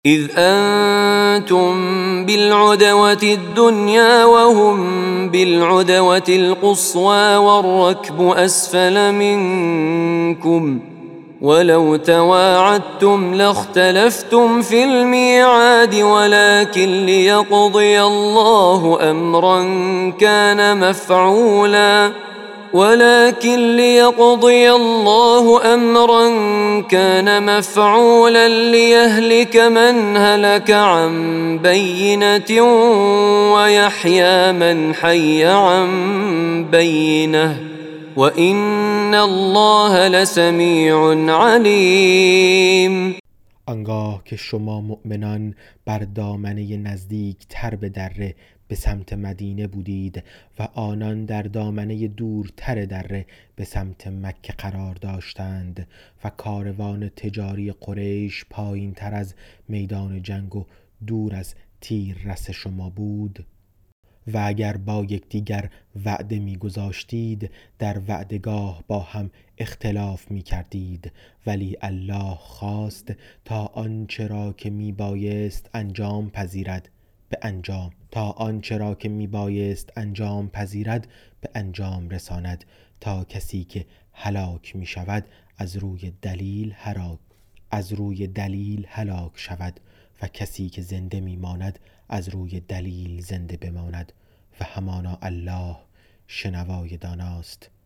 إذ أنتم بالعدوة الدنيا وهم بالعدوة القصوى والركب أسفل منكم ولو تواعدتم لاختلفتم في الميعاد ولكن ليقضي الله أمرا كان مفعولا ليهلك من هلك عن بينة ويحيى من حي عن بينة وإن الله لسمیع علیم. آنگاه که شما مؤمنان بر دامنه نزدیک تر به دره به سمت مدینه بودید و آنان در دامنه دورتر دره به سمت مکه قرار داشتند و کاروان تجاری قریش پایین تر از میدان جنگ و دور از تیر رس شما بود و اگر با یکدیگر وعده می گذاشتید در وعدگاه با هم اختلاف می کردید، ولی الله خواست تا آنچه را که می بایست انجام رساند تا کسی که هلاک می شود از روی دلیل هلاک شود و کسی که زنده می ماند از روی دلیل زنده بماند و همانا الله شنوای داناست.